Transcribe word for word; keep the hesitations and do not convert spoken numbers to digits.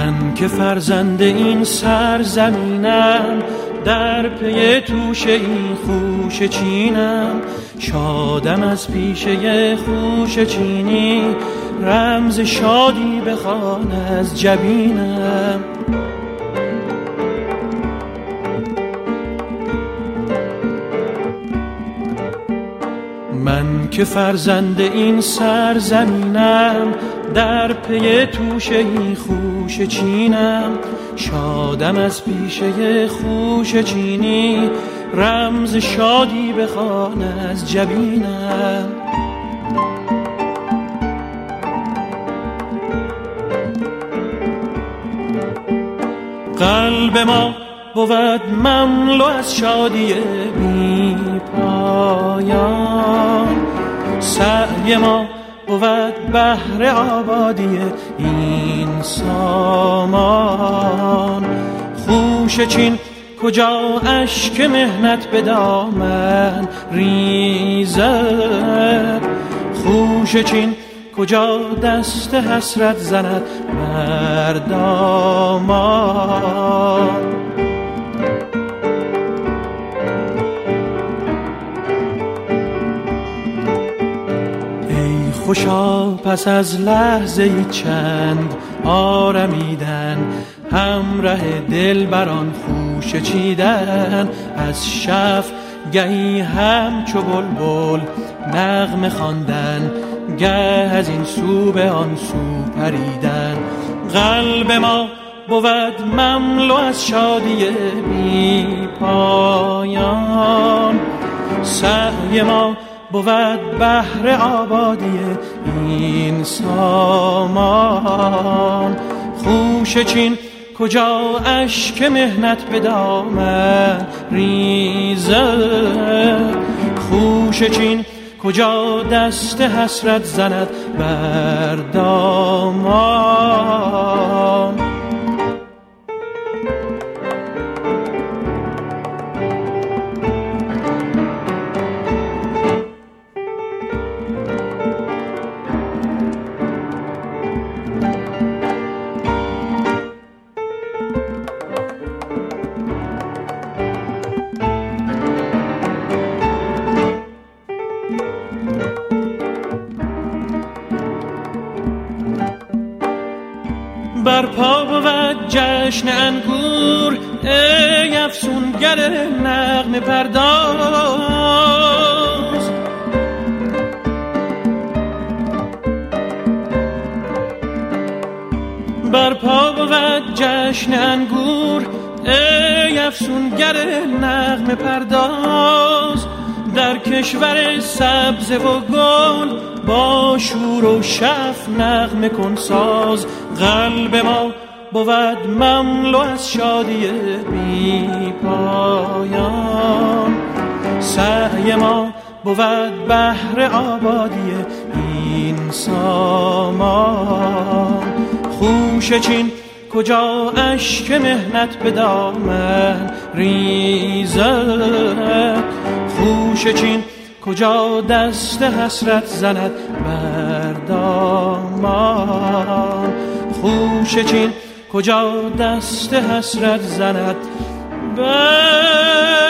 من که فرزند این سرزمینم، در پی توشه این خوشه چینم. شادم از پیشه خوشه چینی، رمز شادی بخوان از جبینم. من که فرزند این سرزمینم، در پی توشه این خوشه چینم. شادم از پیشه خوشه چینی، رمز شادی بخوان از جبینم. قلب ما بود مملو از شادی بی پایان، سعی ما بود بهر آبادی این سامان. خوشه چین کجا اشک مهنت به دامن ریزد، خوشه چین کجا دست حسرت زند بر دامان. ای خوشا پس از لحظه چند آرمیدن، همراه دل بران خوشه چیدن. از شف گهی همچو بلبل نغمه خواندن، گه از این سو به آن سو پریدن. قلب ما بود مملو از شادی بی پایان، سعی ما بود بهر آبادی این سامان. خوشه چین کجا اشک مهنت به دامن ریزد، خوشه چین کجا دست حسرت زند بر دامان. بر پا بود جشن انگور، ای افسونگر نغمه پرداز. بر پا بود جشن انگور، ای افسونگر نغمه پرداز. در کشور سبز و گل با شور و شف نغمه کن ساز. قلب ما بود مملو از شادی بی پایان، سعی ما بود بهر آبادی این سامان. خوشه چین کجا اشک مهنت به دامن ریزد، خوشه چین کجا دست حسرت زند بر دامان. خوشه چین کجا دست حسرت زند بر